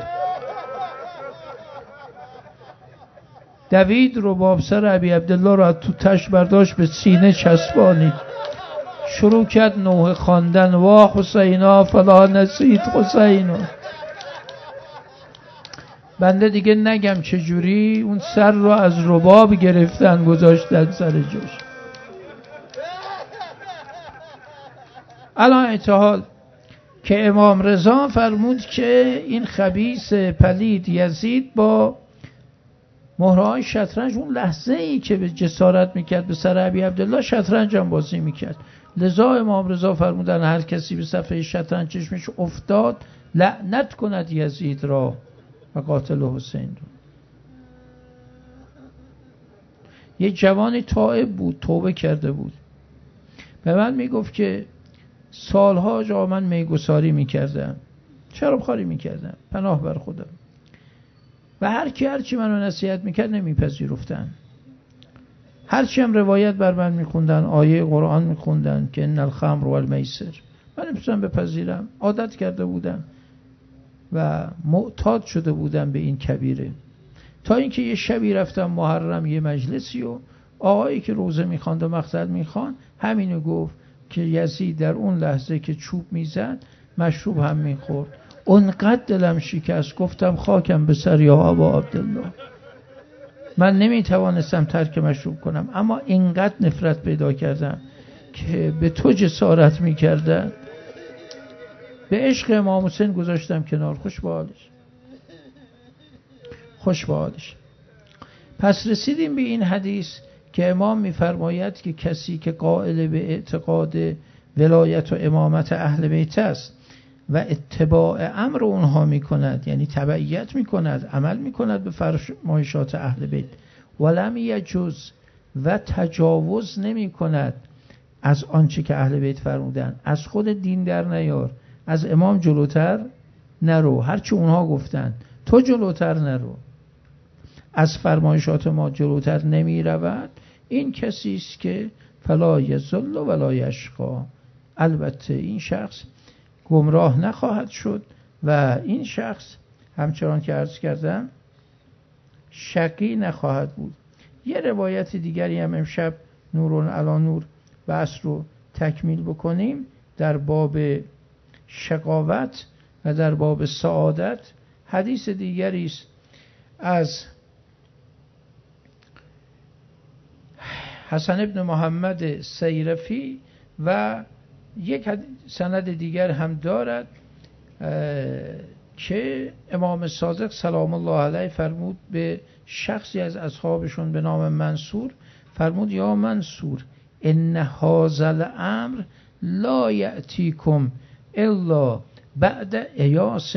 دوید رباب سر ابی عبدالله را تو تشت برداشت، به سینه چسبانید، شروع کرد نوحه خواندن: وا حسینا فلا نسیت حسینا. بنده دیگه نگم چجوری اون سر رو از رباب گرفتن گذاشتن سر جاش. الان اتحال که امام رضا فرمود که این خبیث پلید یزید با مهرهای شطرنج، اون لحظه ای که به جسارت میکرد به سر ابی عبدالله شطرنج هم بازی میکرد، لذا امام رضا فرمودن هر کسی به صفحه شطرنج چشمش افتاد لعنت کند یزید را و قاتل حسین را. یه جوانی تائب بود، توبه کرده بود، به من میگفت که سالها جا من میگساری میکردم، شرابخواری میکردم، پناه بر خودم، و هر کی هر چی منو نصیحت میکرد نمیپذیرفتن. هر چی هم روایت بر من میخوندن، آیه قرآن میخوندن که ان الخمر والمیسر، من نمیتونم بپذیرم. عادت کرده بودم و معتاد شده بودم به این کبیره. تا اینکه یه شبی رفتم محرم یه مجلسی و آقایی که روزه میخواند و مقصد میخواند همینو گفت که یزید در اون لحظه که چوب میزد مشروب هم میخورد. اونقدر دلم شکست، گفتم خاکم به سر یا ابا عبدالله. من نمیتوانستم ترک مشروب کنم، اما اینقدر نفرت پیدا کردم که به تو جسارت میکردن. به عشق امام حسین گذاشتم کنار. خوش به حالش، خوش به حالش. پس رسیدیم به این حدیث که امام میفرماید که کسی که قائل به اعتقاد ولایت و امامت اهل بیت است و اتباع امر اونها میکند، یعنی تبعیت میکند، عمل میکند به فرمایشات اهل بیت، ولم یجوز و تجاوز نمیکند از آنچه که اهل بیت فرمودن، از خود دین در نیار، از امام جلوتر نرو، هرچی اونها گفتن تو جلوتر نرو، از فرمایشات ما جلوتر نمی رود، این کسی است که فلا یضل ولا یشقا. البته این شخص گمراه نخواهد شد و این شخص همچنان که عرض کردم شقی نخواهد بود. یه روایت دیگری هم امشب نورون علی نور بحث رو تکمیل بکنیم در باب شقاوت و در باب سعادت. حدیث دیگری است از حسن ابن محمد سیرفی و یک سند دیگر هم دارد که امام صادق سلام الله علیه فرمود به شخصی از اصحابشون به نام منصور، فرمود یا منصور ان هذا الامر لا یأتیکم الا بعد ایاس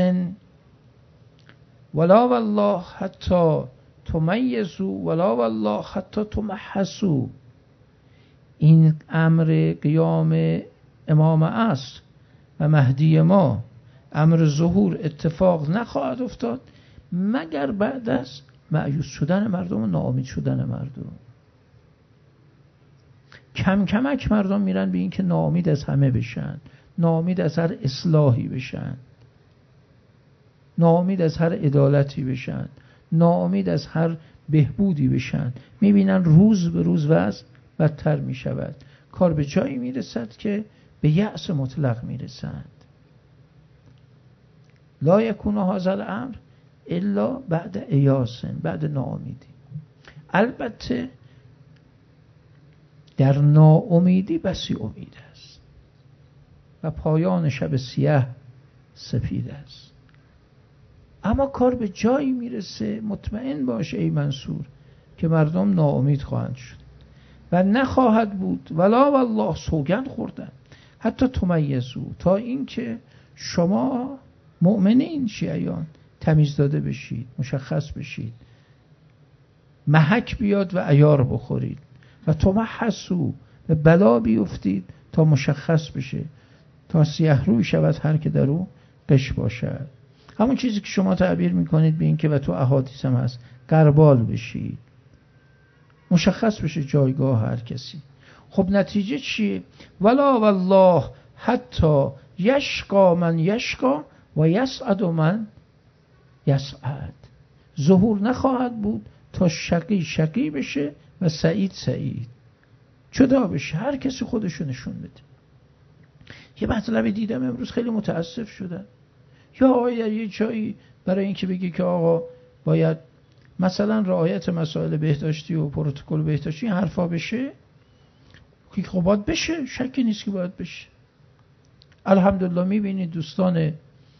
ولا والله حتی تمیزوا ولا والله حتی تمحصوا. این امر قیام امام عصر و مهدی ما، امر ظهور اتفاق نخواهد افتاد مگر بعد از مایوس شدن مردم و ناامید شدن مردم. کم کمک مردم میرن به این که ناامید از همه بشن، ناامید از هر اصلاحی بشن، ناامید از هر عدالتی بشن، ناامید از هر بهبودی بشن. میبینن روز به روز وضع بدتر میشود، کار به جایی میرسد که به یأس مطلق میرسند. لا یکون هذا الامر الا بعد ایاس، بعد ناامیدی. البته در ناامیدی بسی امید است و پایان شب سیاه سفید است، اما کار به جایی میرسه مطمئن باش ای منصور که مردم ناامید خواهند شد و نخواهد بود ولا والله سوگند خوردن حتی تمیزو، تا اینکه شما مؤمنین شیعیان تمیز داده بشید، مشخص بشید. محک بیاد و عیار بخورید و تمحصوا به بلا بیفتید تا مشخص بشه، تا سیه روی شود هر که در او قش باشد. همون چیزی که شما تعبیر میکنید به این که و تو احادیث هم هست، قربال بشید، مشخص بشه جایگاه هر کسی. خب نتیجه چیه؟ ولا والله حتی یشقا من یشقا و یسعد من یسعد. ظهور نخواهد بود تا شقی شقی بشه و سعید سعید، جدا بشه، هر کسی خودشو نشون بده. یه مطلبی دیدم امروز خیلی متاسف شدم، یا آیا یه جایی برای اینکه بگی که آقا باید مثلا رعایت مسائل بهداشتی و پروتکل بهداشتی این حرفا بشه، که خب باید بشه، شکی نیست که باید بشه. الحمدلله میبینید دوستان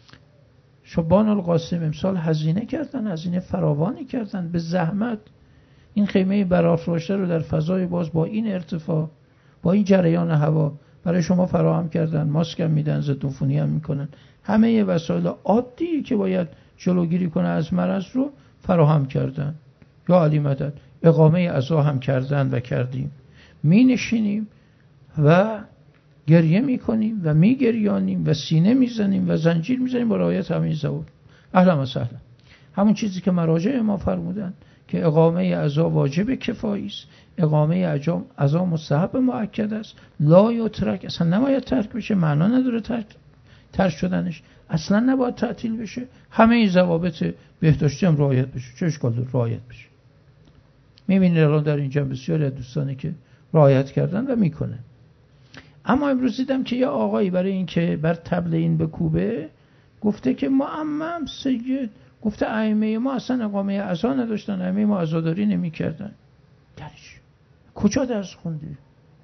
شبان القاسم امسال هزینه کردن، هزینه فراوانی کردن، به زحمت این خیمه برافراشته رو در فضای باز با این ارتفاع، با این جریان هوا برای شما فراهم کردن. ماسک هم میدن، ضد عفونی هم میکنن، همه وسایل عادی که باید جلوگیری کنه از مرض رو فراهم کردن. یا علی مدد اقامه عزا هم کردن و کردیم. می نشینیم و گریه میکنیم و میگریانیم و سینه میزنیم و زنجیر میزنیم با رعایت همین ضوابط. اهلا و سهلا. همون چیزی که مراجع ما فرمودن که اقامه عزا واجب کفایی است، اقامه عزا مستحب مؤکد است، لا یترک، اصلا نباید ترک بشه، معنا نداره ترک ترک شدنش، اصلا نباید تعطیل بشه. همه این ضوابط بهداشتی هم رعایت بشه، چه اشکال داره رعایت بشه. میبینید الان در اینجا بسیاری از دوستانی که رعایت کردن و میکنه. اما امروز دیدم که یه آقایی برای این که بر طبل این بکوبه گفته که معمم سید گفته ائمه ما اصلا اقامه عزا نداشتن، ائمه ما عزاداری نمی‌کردن. درش کجا درس خونده؟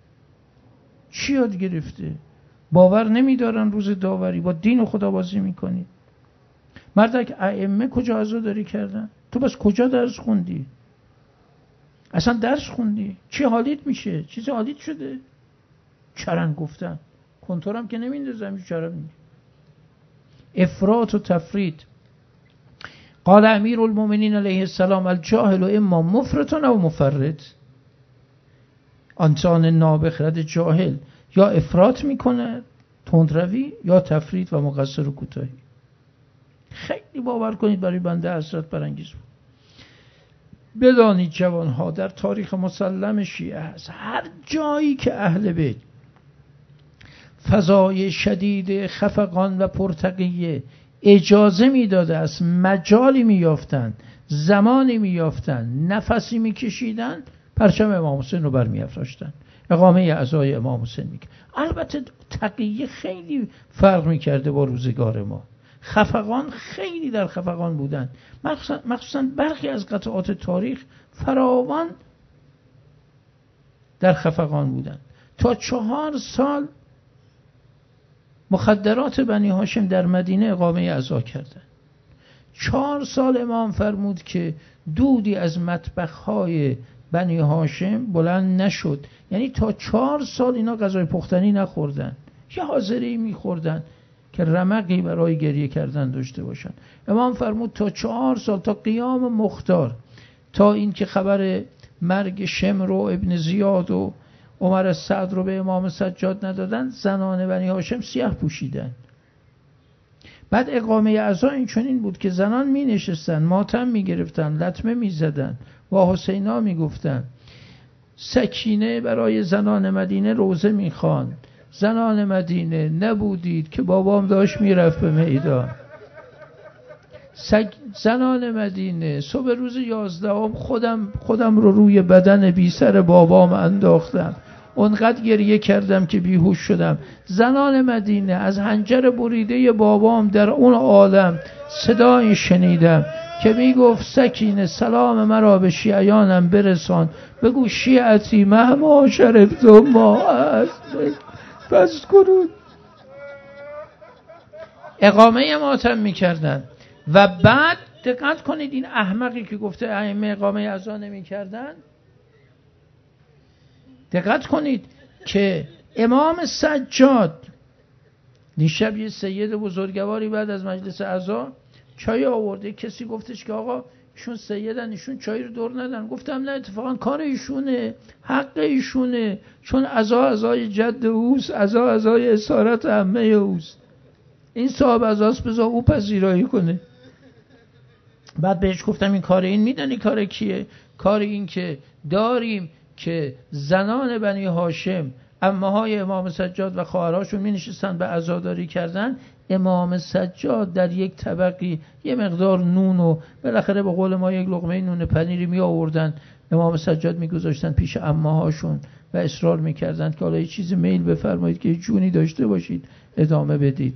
چی یاد گرفته؟ باور نمی‌دارن روز داوری با دین خدا بازی می‌کنی. مردک ائمه کجا عزاداری کردن؟ تو بس کجا درس خوندی؟ اصلا درس خوندی؟ چی حالیت میشه؟ چیزی حالیت شده؟ چرن گفتن کنتورم که نمیندازم چرا میگه افراط و تفرید. قال امیر المؤمنین علیه السلام الجاهل و اما مفرط و مفرط. انسان نابخرد جاهل یا افراط میکنه تندروی یا تفرید و مقصر و کوتاهی. خیلی باور کنید برای بنده حسرت برانگیز بود. بدانید جوانها در تاریخ مسلم شیعه هست، هر جایی که اهل بیت فضای شدید خفقان و پرتقیه اجازه میداده است، مجالی میافتند، زمانی میافتند، نفسی میکشیدن، پرچم امام حسین رو برمیافراشتن، اقامه عزای امام حسین میکرد. البته تقیه خیلی فرق میکرده با روزگار ما، خفقان خیلی در خفقان بودن، مخصوصا برخی از قطعات تاریخ فراوان در خفقان بودن. تا چهار سال مخدرات بنی هاشم در مدینه اقامه عزا کردن. چهار سال امام فرمود که دودی از مطبخ‌های بنی هاشم بلند نشد، یعنی تا چهار سال اینا غذای پختنی نخوردن، یه حاضری میخوردن که رمقی برای گریه کردن داشته باشن. امام فرمود تا چهار سال، تا قیام مختار، تا این که خبر مرگ شمر و ابن زیاد و عمر سعد رو به امام سجاد ندادن، زنان بنی هاشم سیاه پوشیدن. بعد اقامه عزا این چنین بود که زنان می نشستن، ماتم می گرفتن، لطمه می زدن، با حسینا می گفتن. سکینه برای زنان مدینه روزه می خواند. زنان مدینه نبودید که بابام داشت می رفت به میدان. زنان مدینه صبح روز یازدهم خودم خودم رو روی بدن بی سر بابام انداختم، اونقدر گریه کردم که بیهوش شدم. زنان مدینه از حنجر بریده بابام در اون عالم صدایی شنیدم که میگفت سکینه سلام مرا به شیعیانم برسان، بگو شیعتی مهما شرفتم ما است بس کنون. اقامه ماتم میکردن. و بعد دقت کنید این احمقی که گفته ائمه اقامه عزا نمیکردن، دقت کنید که امام سجاد دیشب یه سید بزرگواری بعد از مجلس عزا چای آورده، کسی گفتش که آقا ایشون سیدن، ایشون چای رو دور ندن. گفتم نه اتفاقا کار ایشونه، حق ایشونه، چون عزا عزای جد اوست، عزا عزای اسارت عمه اوست، این صاحب عزاست، بذار او پذیرایی کنه. بعد بهش گفتم این کار این میدونی کار کیه؟ کار این که داریم که زنان بنی هاشم عمه های امام سجاد و خواهراشون می نشستن به عزاداری کردن، امام سجاد در یک طبقی یه مقدار نون و بالاخره به قول ما یک لقمه نون پنیری می آوردن، امام سجاد می گذاشتن پیش عمه هاشون و اصرار می کردن که حالا یه چیزی میل بفرمایید که جونی داشته باشید ادامه بدید.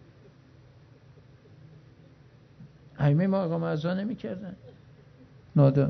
ائمه ما اقامه عزا نمی کردن نادان.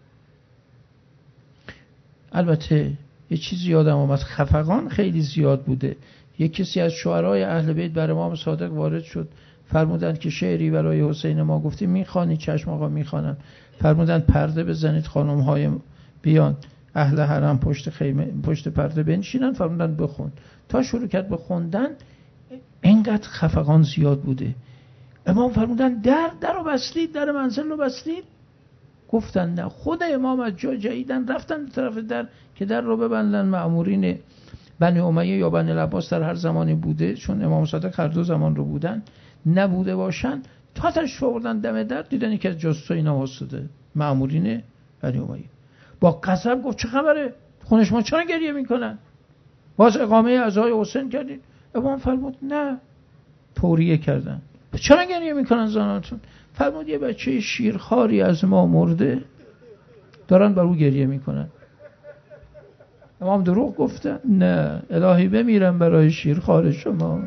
البته یه چیزی یادم آمد، خفقان خیلی زیاد بوده. یک کسی از شعرای اهل بیت بر امام صادق وارد شد، فرمودند که شعری برای حسین ما گفتیم میخوانی؟ چشم آقا میخوانم. فرمودند پرده بزنید خانم های بیان اهل حرم پشت خیمه پشت پرده بنشینن. فرمودند بخون. تا شروع کرد به خوندن اینقدر خفقان زیاد بوده. امام فرمودند در در رو بستید، در منزل رو بستید؟ گفتن نه. خود امام از جا جاییدن رفتن به طرف در که در رو ببندن. مأمورین بنی امیه یا بنی العباس در هر زمانی بوده، چون امام صادق هر دو زمان رو بودن، نبوده باشن تا تشریف آوردن دم در، دیدن که از جاسوسای اینا واسطه مأمورین بنی امیه. با غضب گفت چه خبره؟ خونش ما چرا گریه میکنن؟ باز اقامه عزای حسین کردین؟ امام فرمود نه. توریه کردن. چرا گریه میکنن زناتون؟ فرمود یه بچه شیرخواری از ما مرده، دارن بر او گریه میکنن. امام دروغ گفتن؟ نه. الهی بمیرم برای شیرخوار شما.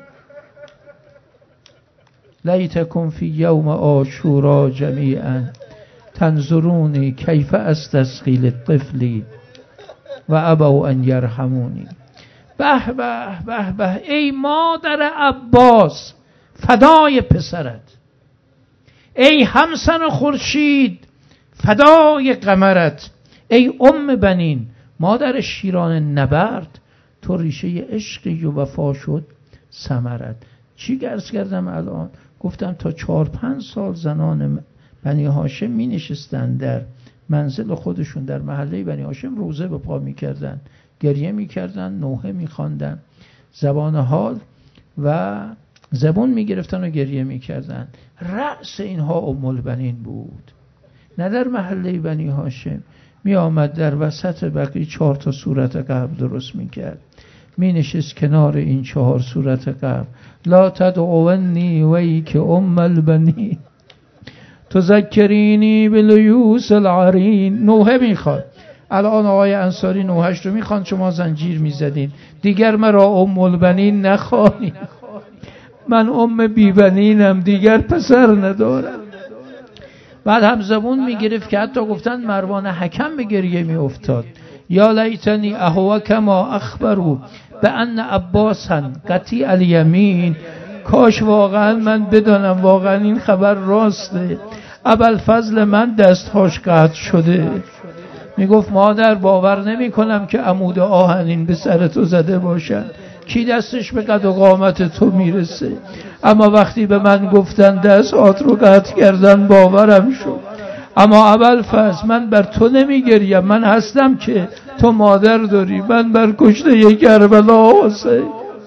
لیتکم فی یوم عاشورا جمیعا تنظرونی کیف استسقی للطفل و ابوا ان یرحمونی. به به به به ای مادر عباس فدای پسرت، ای همسن خورشید فدای قمرت، ای ام بنین مادر شیران نبرد، تو ریشه عشقی و وفا شد ثمرت. چی گرز کردم الان؟ گفتم تا چهار پنج سال زنان بنی هاشم می نشستن در منزل خودشون در محله بنی هاشم، روزه به پا می کردن، گریه می کردن، نوحه می خواندن، زبان حال و زبون می گرفتن و گریه می کردن. رأس اینها ام البنین بود. نه در محله بنی هاشم می آمد در وسط بقیه چهار تا صورت قبر درست می کرد، می نشست کنار این چهار صورت قبر. لا تدعونی وی که ام البنین تذکرینی بلیوس العرین. نوحه می خواد. الان آقای انصاری نوحش رو می خوان، شما زنجیر می زدین دیگر مرا ام البنین نخوانی، من ام بیبنینم دیگر پسر ندارم. بعد هم زبون می گرفت که حتی گفتن مروان حکم به گریه می افتاد. یا لیتنی اهو کما اخبرو به ان عباسا قطیع الیمین. کاش واقعا من بدانم واقعا این خبر راسته، ابوالفضل من دستهاش قطع شده. می گفت مادر باور نمی کنم که عمود آهنین به سر تو زده باشن، کی دستش به قد و قامت تو میرسه؟ اما وقتی به من گفتن دستات رو قطع کردن باورم شد. اما ابوالفضل من بر تو نمیگریم، من هستم که تو مادر داری، من بر کشته کربلا حسین.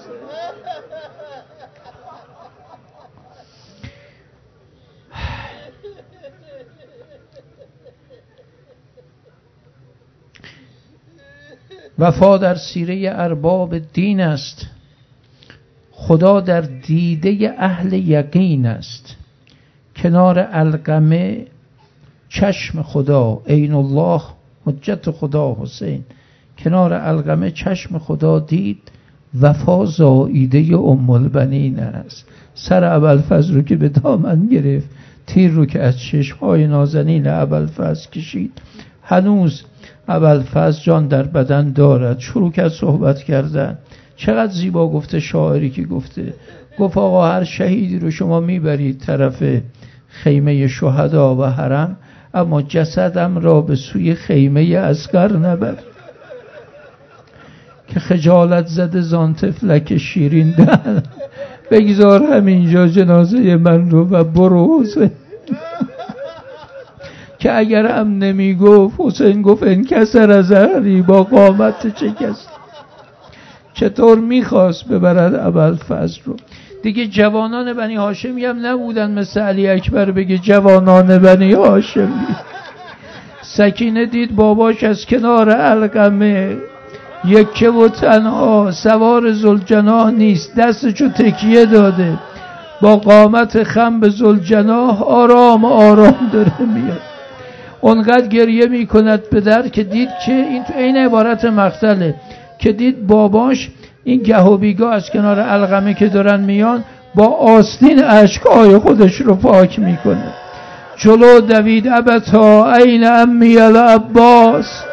وفا در سیره ارباب دین است، خدا در دیده اهل یقین است. کنار علقمه چشم خدا، عین الله حجت خدا حسین، کنار علقمه چشم خدا دید، وفا زاییده ام البنین است. سر ابوالفضل رو که به دامن گرفت، تیر رو که از چشمهای نازنین ابوالفضل کشید. هنوز ابوالفضل جان در بدن دارد. شروع کرد صحبت کردن. چقدر زیبا گفته شاعری که گفته، گفت آقا هر شهیدی رو شما میبرید طرف خیمه شهدا و حرم، اما جسدم را به سوی خیمه اصغر نبر که خجالت زده زان طفلک شیرین دهن، بگذار همینجا جنازه من رو و برو حسین. که اگر هم نمی گفت حسین گفت انکسر ظهری، با قامت چه کسی چطور میخواست ببرد ابوالفضل رو. دیگه جوانان بنی هاشمی هم نبودن مثل علی اکبر بگه جوانان بنی هاشمی. سکینه دید باباش از کنار علقمه یکه و تنها سوار ذوالجناح نیست، دستشو تکیه داده، با قامت خم به ذوالجناح آرام آرام داره میاد. اونقدر گریه میکند به در که دید که این تو این عبارت مقتله، که دید باباش این گه و بیگاه از کنار علقمه که دارن میان با آستین اشک‌های خودش رو پاک میکنه. جلو دوید ابتا این امی العباس.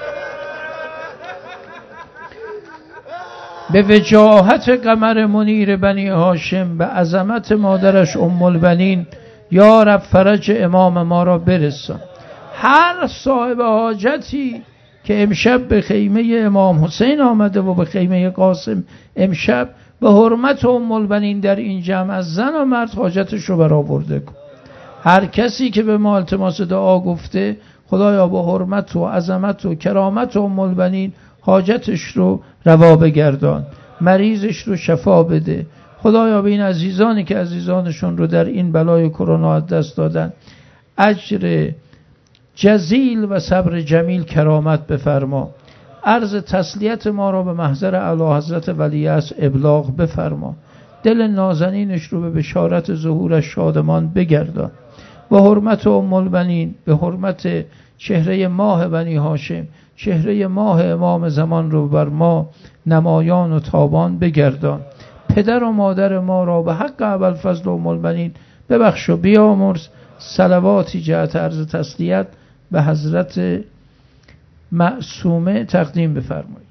به وجاهت قمر منیر بنی هاشم، به عظمت مادرش ام البنین، یا رب فرج امام ما را برسان. هر صاحب حاجتی که امشب به خیمه امام حسین آمده و به خیمه قاسم امشب به حرمت ام البنین در این جمع از زن و مرد حاجتش رو برآورده کن. هر کسی که به ما التماس دعا گفته خدایا با حرمت و عظمت و کرامت ام البنین حاجتش رو روا بگردان، مریضش رو شفا بده. خدایا به این عزیزانی که عزیزانشون رو در این بلای کرونا از دست دادن اجر جزیل و صبر جمیل کرامت بفرما. عرض تسلیت ما را به محضر اعلیحضرت ولیعصر ابلاغ بفرما. دل نازنینش رو به بشارت ظهورش شادمان بگردان. به حرمت ام البنین، به حرمت چهره ماه بنی هاشم، چهره ماه امام زمان رو بر ما نمایان و تابان بگردان. پدر و مادر ما را به حق ابوالفضل و ام البنین ببخش و بیامرز. صلواتی جهت عرض تسلیت به حضرت معصومه تقدیم بفرمایید.